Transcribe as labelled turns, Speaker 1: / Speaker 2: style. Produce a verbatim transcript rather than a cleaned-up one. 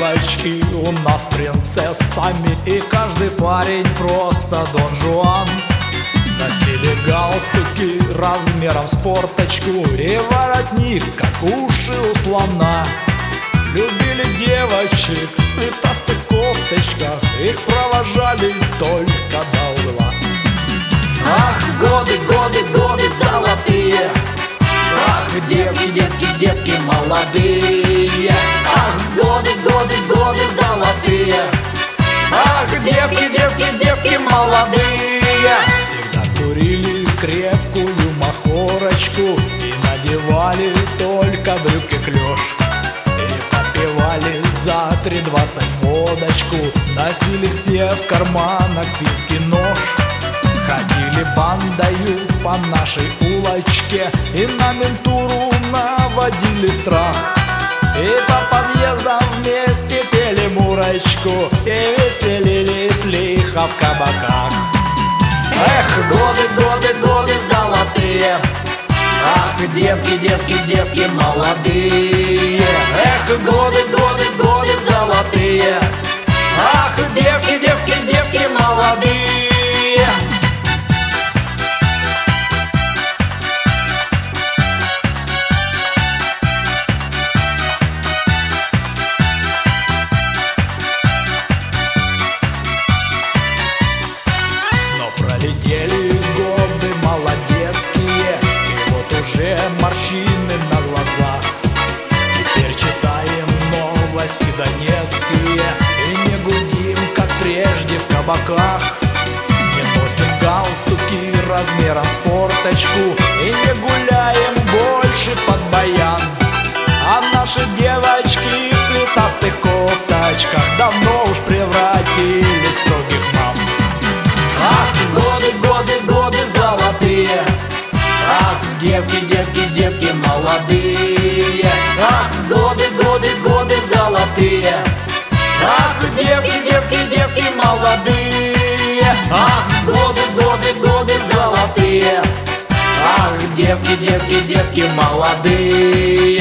Speaker 1: девочки у нас принцессами, и каждый парень просто Дон Жуан. Носили галстуки размером с форточку и воротник, как уши у слона. Любили девочек в цветастых кофточках, их провожали только до угла.
Speaker 2: Ах, годы, годы, годы золотые! Ах, девки, девки, девки молодые! Ах, годы, годы, годы золотые! Ах, девки, девки, девки молодые!
Speaker 1: Всегда курили крепкую махорочку и надевали только брюки клеш. И попивали за три двадцать водочку, носили все в карманах финский нож. Ходили бандою по нашей улочке и на ментуру наводили страх. И по подъездам вместе пели мурочку и веселились лихо в кабаках.
Speaker 2: Эх, годы, годы, годы золотые! Ах, девки, девки, девки молодые! Эх, годы, годы, годы золотые! Ах, девки, девки, девки молодые!
Speaker 1: Пролетели годы молодецкие, и вот уже морщины на глазах. Теперь читаем новости донецкие и не гудим, как прежде, в кабаках. Не носим галстуки размером с форточку и не гуляем больше под баян. А наши девочки в цветастых кофточках давно уж превратились в строгих мам.
Speaker 2: Ах, годы, годы, годы золотые! Ах, девки, девки, девки молодые! Ах, годы, годы, годы золотые! Ах, девки, девки, девки молодые! Ах, годы, годы, годы золотые! Ах, девки, девки, девки молодые!